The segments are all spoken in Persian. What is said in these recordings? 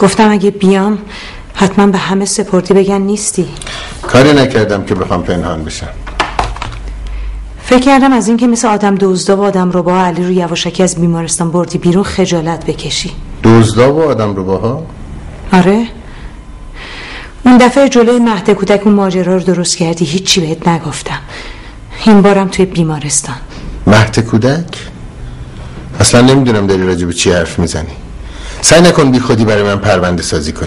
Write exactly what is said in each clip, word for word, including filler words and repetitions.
گفتم اگه بیام حتما به همه سپردی بگن نیستی. کاری نکردم که بخوام پنهان بشم. فکر کردم از این که مثل آدم دزدا و آدم رباها علی رو یواشکی از بیمارستان بردی بیرون خجالت بکشی. دزدا و آدم رباها؟ آره. اون دفعه جلوی مهد کودک اون ماجرا رو درست کردی، هیچی بهت نگفتم. این بارم توی بیمارستان. مهد کودک؟ اصلا نمیدونم داری راجع به چی حرف میزنی. سعی نکن بی خودی برای من پرونده سازی کنی.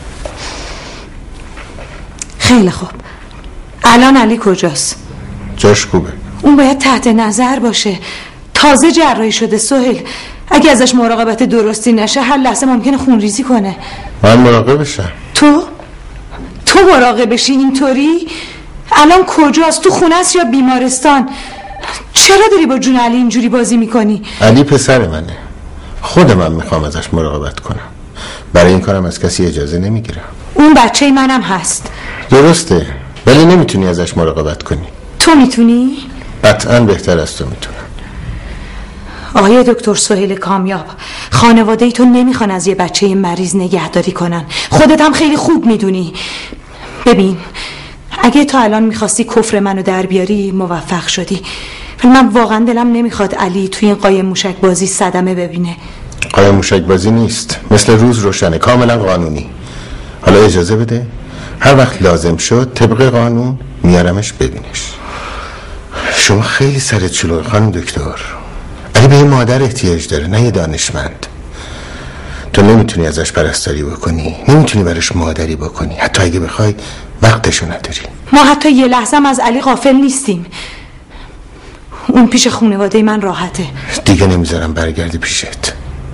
خیلی خوب. الان علی کجاست؟ جاش خوبه. اون باید تحت نظر باشه. تازه جراحی شده سهیل. اگه ازش مراقبت درستی نشه هر لحظه ممکنه خونریزی کنه. من مراقبشم. تو؟ تو مراقبشی اینطوری؟ الان کجاست؟ تو خونه است یا بیمارستان؟ چرا داری با جون علی اینجوری بازی میکنی؟ علی پسر منه. خود من میخوام ازش مراقبت کنم. برای این کارم از کسی اجازه نمیگیرم. اون بچه منم هست. درسته، ولی نمیتونی ازش مراقبت کنی. تو میتونی؟ قطعاً بهتر از تو میتونم. آقای دکتر سهیل کامیاب، خانواده ای تو نمیخوان از یه بچه مریض نگهداری کنن. خودت هم خیلی خوب میدونی. ببین، اگه تا الان میخواستی کفر منو در بیاری موفق شدی، ولی من واقعا دلم نمیخواد علی توی این قایم موشک بازی صدمه ببینه. قایم موشک بازی نیست، مثل روز روشنه، کاملا قانونی. حالا اجازه بده هر وقت لازم شد طبق قانون میارمش ببینش. شما خیلی سرت شلوغه خانم دکتر. علی به این مادر احتیاج داره، نه یه دانشمند. تو نمیتونی ازش پرستاری بکنی، نمیتونی برش مادری بکنی، حتی اگه بخوای وقتشو نداری. ما حتی یه لحظه هم از علی غافل نیستیم. اون پیش خانواده من راحته. دیگه نمیذارم برگردی پیشت.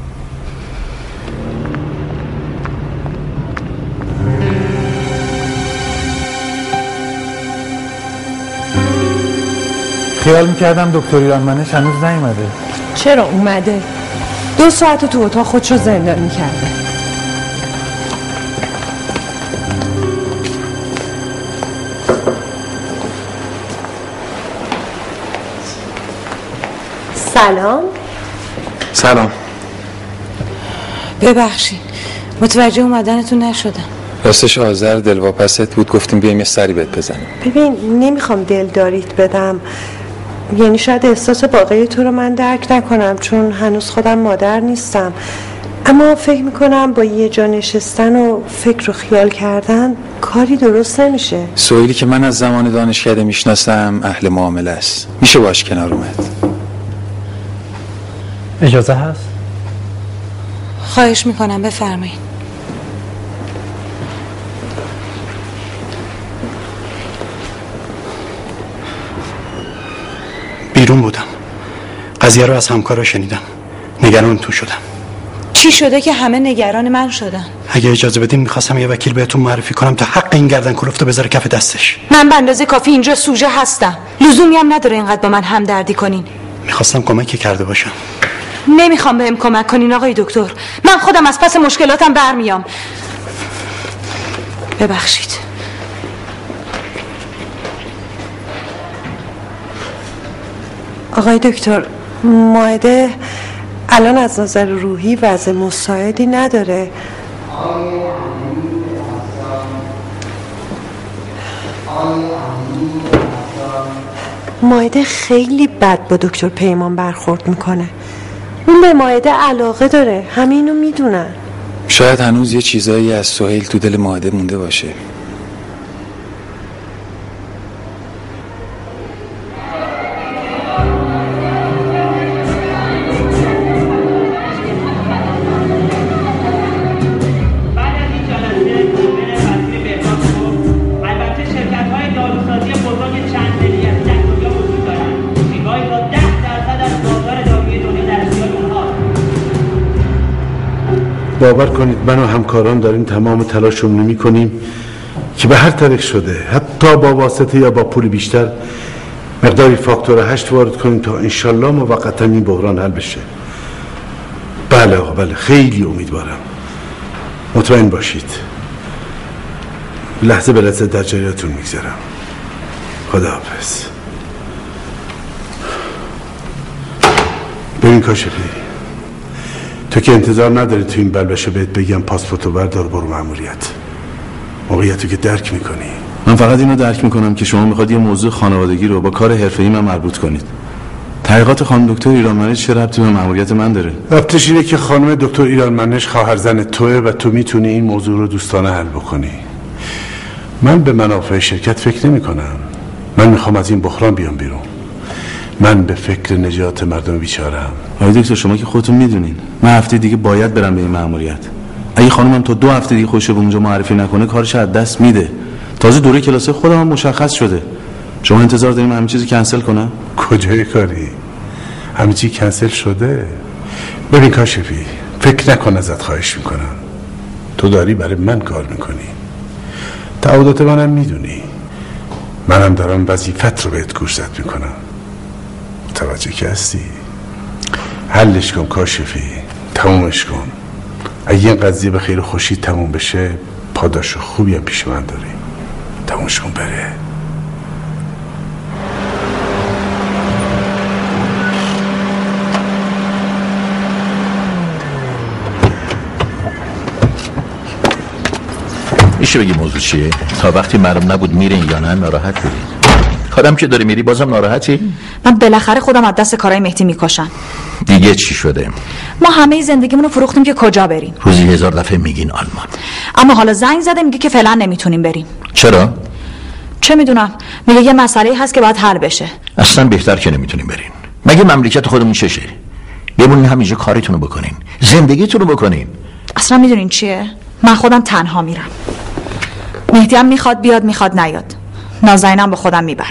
خیال میکردم دکتر ایرانمنش هنوز نیومده. چرا اومده؟ دو ساعت تو اتاق خودشو زندانی کرده. سلام. سلام. ببخشید متوجه اومدنتون نشدم. راستش آذر دلواپست بود، گفتیم بیایم یه سری بهت بزنیم. ببین نمیخوام دلداریت بدم، یعنی شاید احساس واقعی تو رو من درک نکنم چون هنوز خودم مادر نیستم، اما فکر میکنم با یه جا نشستن و فکر و خیال کردن کاری درست نمیشه. سهیلی که من از زمان دانشکده میشناسم اهل معامله است، میشه باش کنار اومد. اجازه هست؟ خواهش میکنم بفرمایید. بیرون بودم، قضیه رو از همکارا شنیدم، نگرانتون شدم. چی شده که همه نگران من شدن؟ اگه اجازه بدین میخواستم یه وکیل بهتون معرفی کنم تا حق این گردن کلفت رو بذاره کف دستش. من به اندازه کافی اینجا سوژه هستم، لزومی هم نداره اینقدر با من همدردی کنین. میخواستم کمکی کرده باشم. نمیخوام بهم کمک کنین آقای دکتر، من خودم از پس مشکلاتم برمیام. ببخشید. آقای دکتر، مائده الان از نظر روحی وضع مساعدی نداره. مائده خیلی بد با دکتر پیمان برخورد میکنه. اون به مائده علاقه داره، همینو میدونن. شاید هنوز یه چیزایی از سهیل تو دل مائده مونده باشه. باور کنید من و همکاران داریم تمام تلاشمون میکنیم که به هر طریق شده، حتی با واسطه یا با پول بیشتر، مقداری فاکتور هشت وارد کنیم تا انشالله موقتا این بحران حل بشه. بله آقا بله، خیلی امیدوارم. مطمئن باشید لحظه به لحظه در جریانتون میگذارم. خداحافظ. ببین کاشفی، تو که انتظار نداری تو این بلبشه بهت بگم پاسپورتو بردار برو مأموریت. موقعیتو که درک میکنی. من فقط اینو درک میکنم که شما میخواد یه موضوع خانوادگی رو با کار حرفه‌ای من مربوط کنید. تحقیقات خانم دکتر ایرانمنش چه ربطی به مأموریت من داره؟ ربطش اینه که خانم دکتر ایرانمنش خواهر زن توه و تو میتونی این موضوع رو دوستانه حل بکنی. من به منافع شرکت فکر نمی کنم. من میخوام از این بحران بیام بیرون. من به فکر نجات مردم بیچاره‌ام. آقای دکتر شما که خودتون میدونین من هفته دیگه باید برم به این مأموریت. اگه خانمم تا دو هفته دیگه خودش رو اونجا معرفی نکنه کارش از دست میده. تازه دوره کلاسه خودم هم مشخص شده. شما انتظار داریم همین چیزی کنسل کنم؟ کجای کاری؟ همین چیز کنسل شده. ببین کاشفی، فکر نکن ازت خواهش میکنم. تو داری برای من کار میکنی. تعهدات منم میدونی. منم دارم وظیفت رو بهت گوشزد میکنم. متوجه که هستی؟ حلش کن کاشفی، تمومش کن. اگه این قضیه به خیر و خوشی تموم بشه پاداش خوبی هم پیش من داری. تمومش کن بره. میشه بگی موضوع چیه؟ تا وقتی معلوم نبود میرین یا نه ناراحت بودی. خودم که داری میری بازم ناراحتی؟ من بالاخره خودم از دست کارهای مهدی میکشم. دیگه چی شده؟ ما همه زندگیمون رو فروختیم که کجا بریم. روزی هزار دفعه میگین آلمان. اما حالا زنگ زده میگه که فعلا نمیتونیم بریم. چرا؟ چه میدونم، میگه یه مسئله هست که باید حل بشه. اصلا بهتر که نمیتونیم بریم. مگه مملکت خودمون چشه؟ بمونین همینجا کارتون رو بکنین، زندگیتون رو بکنین. اصلا میدونین چیه؟ من خودم تنها میرم. مهدی هم میخواد بیاد میخواد نیاد. نازنینم با خودم میبرم.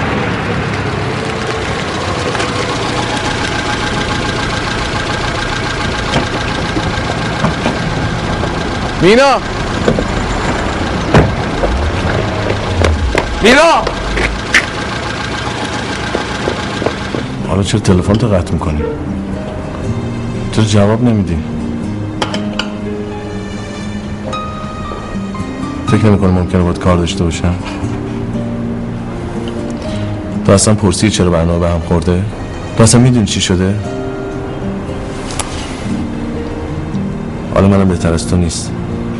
مینا مینا حالا چرا تلفن تو قطع میکنی؟ چرا جواب نمیدی؟ فکر نمیکنم ممکنه باید کار داشته باشم؟ تو اصلا پرسی چرا برنامه به هم خورده؟ تو اصلا میدونی چی شده؟ حالا منم بهتر از تو نیست.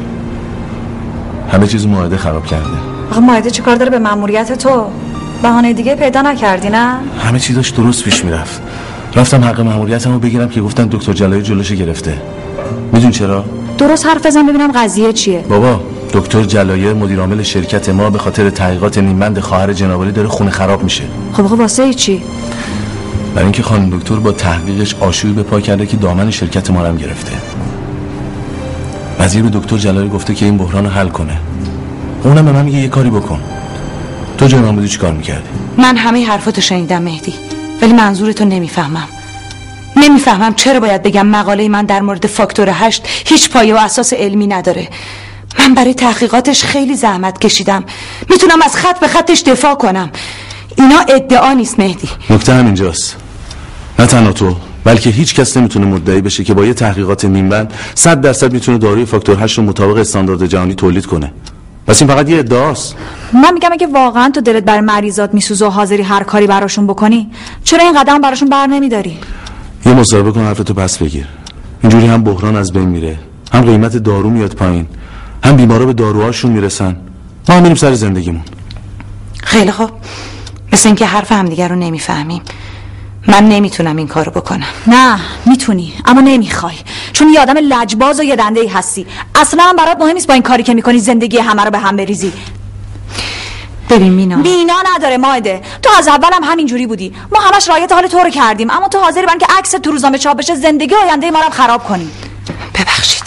همه چیز معاهده خراب کرده. آقا معاهده چی کار داره به مأموریت تو؟ بهانه دیگه پیدا نکردی نه؟ همه چی داشت درست پیش میرفت. رفتم حق مأموریتمو بگیرم که گفتن دکتر جلایی جلوش گرفته. میدون چرا؟ درست حرف بزن ببینم قضیه چیه. بابا دکتر جلایی مدیر عامل شرکت ما به خاطر تحقیقات نیمبند خواهر جنابالی داره خونه خراب میشه. خب آقا واسه چی؟ برای اینکه خانم دکتر با تحقیقش آشوبی به پا کرده که دامن شرکت ما رو هم گرفته. وزیر به دکتر جلایی گفته که این بحران رو حل کنه. اونم به من میگه یه کاری بکن. تو جای من بودی چی کار میکردی؟ من همه حرفاتو شنیدم مهدی، ولی منظورتو نمیفهمم. نمیفهمم چرا باید بگم مقاله من در مورد فاکتور هشت هیچ پایه و اساس علمی نداره. من برای تحقیقاتش خیلی زحمت کشیدم. میتونم از خط به خطش دفاع کنم. اینا ادعا نیست مهدی. نکته همینجاست. نه تنها تو بلکه هیچ کس نمیتونه مدعی بشه که با یه تحقیقات نیمبند صد درصد میتونه داروی فاکتور هشت رو مطابق استاندارد جهانی تولید کنه. پس این فقط یه ادعاست. من میگم اگه واقعا تو دلت برای مریضات میسوزه و حاضری هر کاری براشون بکنی، چرا این قدم براشون بر نمیداری؟ یه مصاحبه کن حرفتو پس بگیر. اینجوری هم بحران از بین میره، هم قیمت دارو میاد پایین، هم بیمارا به داروهاشون میرسن. ما هم میریم سر زندگیمون. خیلی خوب، مثل اینکه حرف همدیگر رو نمیفهمیم. من نمیتونم این کارو بکنم. نه میتونی اما نمیخوای، چون یه آدم لجباز و یه دنده‌ای هستی. اصلا هم برات مهم نیست با این کاری که میکنی زندگی همه رو به هم بریزی. ببین مینا مینا نداره ماهده. تو از اول هم همینجوری بودی. ما همش رعایت حال تو رو کردیم، اما تو حاضری برن که عکس تو روزنامه چاپ بشه زندگی آینده ما رو خراب کنی. ببخشید.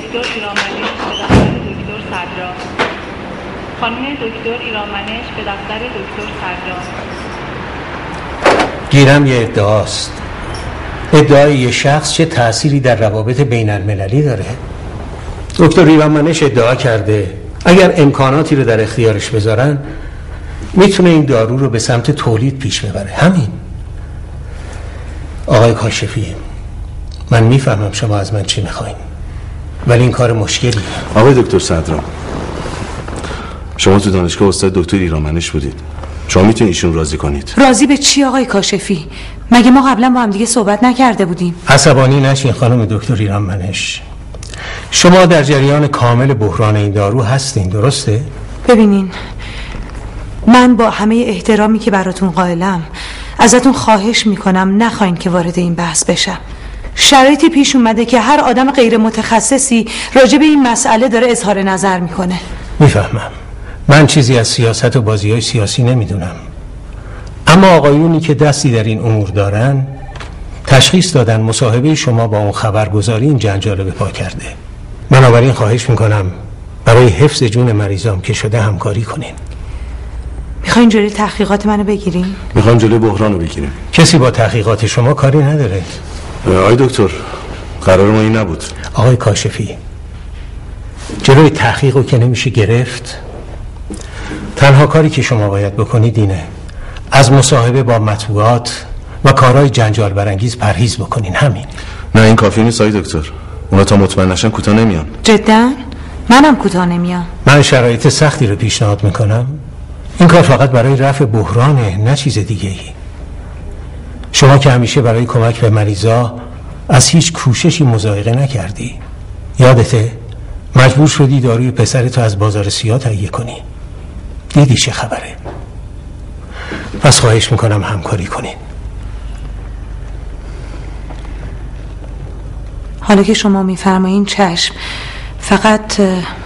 دکتر ایرانمنش به دفتر دکتر صدرا. خانم دکتر ایرانمنش به دفتر دکتر صدرا. گیرم یه ادعاست. ادعای یه شخص چه تأثیری در روابط بین المللی داره؟ دکتر ایرانمنش ادعا کرده اگر امکاناتی رو در اختیارش بذارن میتونه این دارو رو به سمت تولید پیش ببره. همین. آقای کاشفی، من میفهمم شما از من چی میخواین، ولی این کار مشکلیه. آقای دکتر صدرا، شما تو دانشگاه استاد دکتر ایرانمنش بودید، شما میتونید ایشون راضی کنید. راضی به چی آقای کاشفی؟ مگه ما قبلا با هم دیگه صحبت نکرده بودیم؟ عصبانی نشین خانم دکتر ایرانمنش، شما در جریان کامل بحران این دارو هستین، درسته؟ ببینین، من با همه احترامی که براتون قائلم ازتون خواهش میکنم نخواین که وارد این بحث بشم. شرایطی پیش اومده که هر آدم غیر متخصصی راجع به این مسئله داره اظهار نظر میکنه. میفهمم، من چیزی از سیاست و بازی‌های سیاسی نمیدونم، اما آقایونی که دستی در این امور دارن تشخیص دادن مصاحبه شما با اون خبرگزاری این جنجال به پا کرده. بنابراین خواهش میکنم برای حفظ جون مریضام که شده همکاری کنین. میخواین جلوی تحقیقات منو بگیرین؟ میخوایم جلوی بحران رو بگیریم. کسی با تحقیقات شما کاری نداره. آقای دکتر، قرار ما این نبود. آقای کاشفی، جلوی تحقیق رو که نمیشه گرفت. تنها کاری که شما باید بکنید اینه از مصاحبه با مطبوعات و کارهای جنجال برانگیز پرهیز بکنین. همین. نه این کافی نیست آقای دکتر، اونا تا مطمئن نشن کوتاه نمیان. جدا؟ منم کوتاه نمیام. من شرایط سختی رو پیشنهاد میکنم. این کار فقط برای رفع بحرانه، نه چیز دیگه ای. شما که همیشه برای کمک به مریضا از هیچ کوششی مضایقه نکردی. یادته مجبور شدی داروی پسرتو از بازار سیاه تهیه کنی. دیدی چه خبره؟ پس خواهش میکنم همکاری کنین. حالا که شما میفرمایین چشم، فقط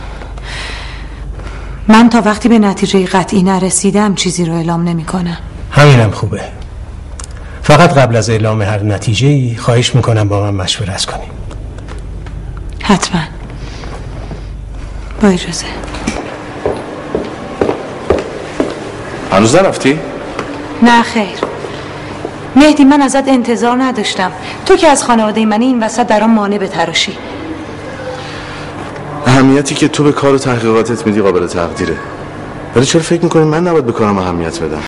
من تا وقتی به نتیجه قطعی نرسیدم چیزی رو اعلام نمی کنم. همینم خوبه. فقط قبل از اعلام هر نتیجه‌ای خواهش میکنم با من مشورت کنیم. حتما. با اجازه. هنوز نرفتی؟ نه خیر مهدی، من ازت انتظار نداشتم. تو که از خانواده منی این وسط درام مانع بتراشی. اهمیتی که تو به کار و تحقیقاتت میدی قابل تقدیره، ولی چرا فکر میکنی من نباید به کارم اهمیت بدم؟